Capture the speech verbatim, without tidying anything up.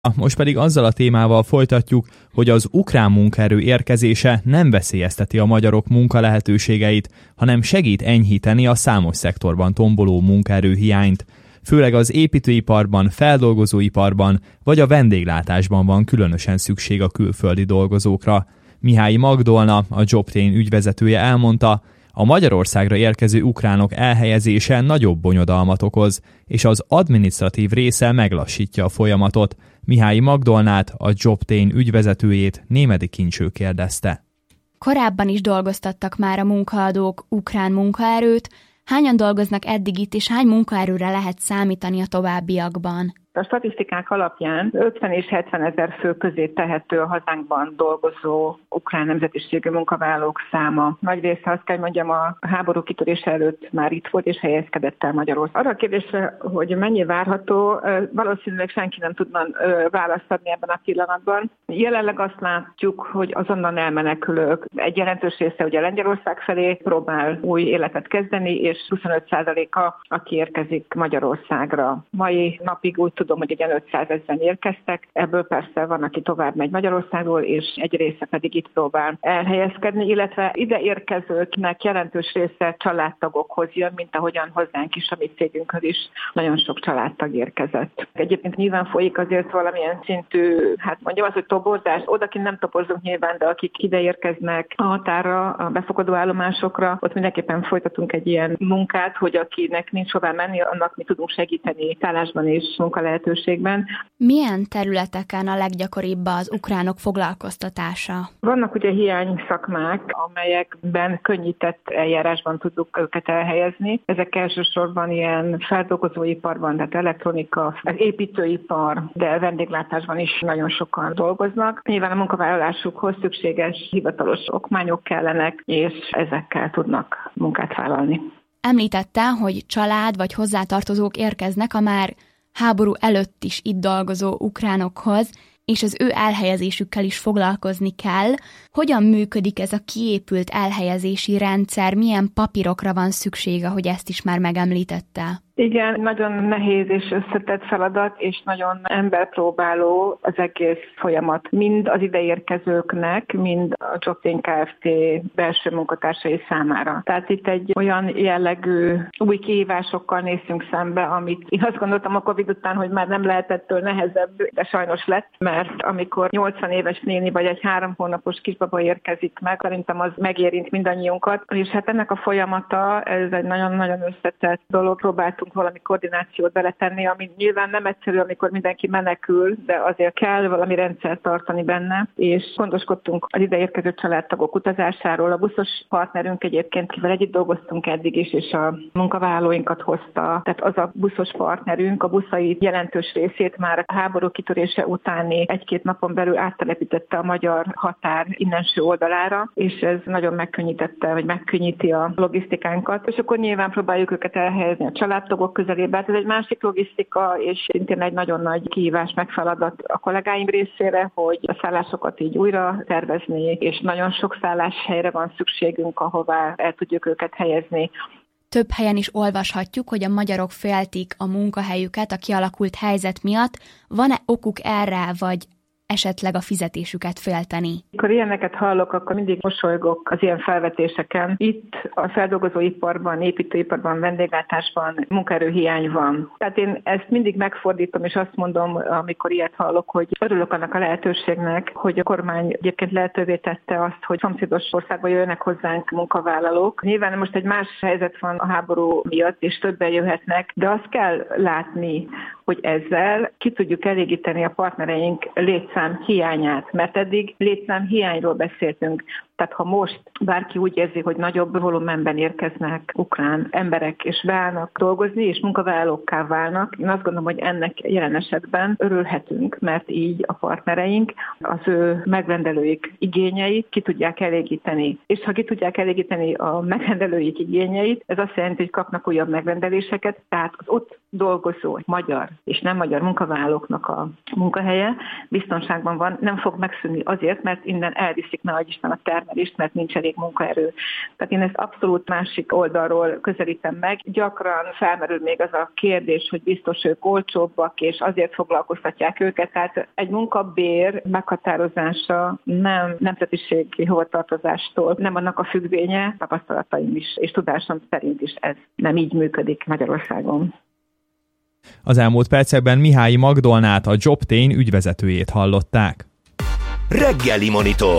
Most pedig azzal a témával folytatjuk, hogy az ukrán munkaerő érkezése nem veszélyezteti a magyarok munkalehetőségeit, hanem segít enyhíteni a számos szektorban tomboló munkaerőhiányt. Főleg az építőiparban, feldolgozóiparban vagy a vendéglátásban van különösen szükség a külföldi dolgozókra. Mihályi Magdolna, a Jobtrain ügyvezetője elmondta, a Magyarországra érkező ukránok elhelyezése nagyobb bonyodalmat okoz, és az adminisztratív része meglassítja a folyamatot. Mihályi Magdolnát, a Jobtrain ügyvezetőjét Némedy Kincső kérdezte. Korábban is dolgoztattak már a munkaadók ukrán munkaerőt. Hányan dolgoznak eddig itt, és hány munkaerőre lehet számítani a továbbiakban? A statisztikák alapján ötven és hetven ezer fő közé tehető a hazánkban dolgozó ukrán nemzetiségű munkavállalók száma. Nagy része, azt kell mondjam, a háború kitörése előtt már itt volt és helyezkedett el Magyarország. Arra a kérdésre, hogy mennyi várható, valószínűleg senki nem tudna választ adni ebben a pillanatban. Jelenleg azt látjuk, hogy azonnal elmenekülők egy jelentős része ugye Lengyelország felé próbál új életet kezdeni, és huszonöt százaléka, aki érkezik Magyarországra. Mai napig úgy tudom, hogy egy ötszázezren érkeztek, ebből persze van, aki tovább megy Magyarországról, és egy része pedig itt próbál elhelyezkedni, illetve ide érkezőknek jelentős része családtagokhoz jön, mint ahogyan hozzánk is, a mi cégünkhöz is nagyon sok családtag érkezett. Egyébként nyilván folyik azért valamilyen szintű, hát mondjam azt, hogy toborzás, odakint nem toborzunk nyilván, de akik ide érkeznek a határra, a befogadó állomásokra, ott mindenképpen folytatunk egy ilyen munkát, hogy akinek nincs hová menni, annak mi tudunk segíteni szállásban és munkalehetőségben. lehetőségben. Milyen területeken a leggyakoribb az ukránok foglalkoztatása? Vannak ugye hiány szakmák, amelyekben könnyített eljárásban tudjuk őket elhelyezni. Ezek elsősorban ilyen feldolgozóiparban, tehát elektronika, az építőipar, de vendéglátásban is nagyon sokan dolgoznak. Nyilván a munkavállalásukhoz szükséges hivatalos okmányok kellenek, és ezekkel tudnak munkát vállalni. Említette, hogy család vagy hozzátartozók érkeznek a már háború előtt is itt dolgozó ukránokhoz, és az ő elhelyezésükkel is foglalkozni kell. Hogyan működik ez a kiépült elhelyezési rendszer? Milyen papírokra van szüksége, hogy ezt is már megemlítette? Igen, nagyon nehéz és összetett feladat, és nagyon emberpróbáló az egész folyamat. Mind az ideérkezőknek, mind a Jobtrain Kft. Belső munkatársai számára. Tehát itt egy olyan jellegű új kihívásokkal nézünk szembe, amit én azt gondoltam a Covid után, hogy már nem lehetettől nehezebb, de sajnos lett, mert amikor nyolcvan éves néni vagy egy három hónapos kisbaba érkezik meg, szerintem az megérint mindannyiunkat, és hát ennek a folyamata, ez egy nagyon-nagyon összetett dolog, próbáltunk valami koordinációt beletenni, ami nyilván nem egyszerű, amikor mindenki menekül, de azért kell valami rendszert tartani benne, és gondoskodtunk az ideérkező családtagok utazásáról. A buszos partnerünk egyébként, kivel együtt dolgoztunk eddig is, és a munkavállalóinkat hozta, tehát az a buszos partnerünk a buszai jelentős részét már a háború kitörése utáni egy-két napon belül áttelepítette a magyar határ innenső oldalára, és ez nagyon megkönnyítette, vagy megkönnyíti a logisztikánkat, és akkor nyilván próbáljuk őket elhelyezni a családtagok közelébe. Hát ez egy másik logisztika, és szintén egy nagyon nagy kihívás, megfeladat a kollégáim részére, hogy a szállásokat így újra tervezni, és nagyon sok szálláshelyre van szükségünk, ahová el tudjuk őket helyezni. Több helyen is olvashatjuk, hogy a magyarok féltik a munkahelyüket a kialakult helyzet miatt. Van-e okuk erre, vagy esetleg a fizetésüket félteni? Amikor ilyeneket hallok, akkor mindig mosolygok az ilyen felvetéseken. Itt a feldolgozóiparban, építőiparban, vendéglátásban munkaerőhiány van. Tehát én ezt mindig megfordítom, és azt mondom, amikor ilyet hallok, hogy örülök annak a lehetőségnek, hogy a kormány egyébként lehetővé tette azt, hogy szomszédos országba jöjjenek hozzánk munkavállalók. Nyilván most egy más helyzet van a háború miatt, és többen jöhetnek, de azt kell látni, hogy ezzel ki tudjuk elégíteni a partnereink létszám hiányát, mert eddig létszám hiányról beszéltünk. Tehát ha most bárki úgy érzi, hogy nagyobb volumenben érkeznek ukrán emberek, és válnak dolgozni, és munkavállalókká válnak, én azt gondolom, hogy ennek jelen esetben örülhetünk, mert így a partnereink az ő megrendelőik igényeit ki tudják elégíteni. És ha ki tudják elégíteni a megrendelőik igényeit, ez azt jelenti, hogy kapnak újabb megrendeléseket, tehát az ott dolgozó magyar és nem magyar munkavállalóknak a munkahelye biztonságban van, nem fog megszűnni azért, mert innen elviszik, nehogy Isten, a termelést is, mert nincs elég munkaerő. Tehát én ezt abszolút másik oldalról közelítem meg. Gyakran felmerül még az a kérdés, hogy biztos ők olcsóbbak, és azért foglalkoztatják őket. Tehát egy munkabér meghatározása nem nemzetiségi hovatartozástól, nem annak a függvénye, tapasztalataim is, és tudásom szerint is ez nem így működik Magyarországon. Az elmúlt percekben Mihályi Magdolnát, a Jobtain ügyvezetőjét hallották. Reggeli Monitor.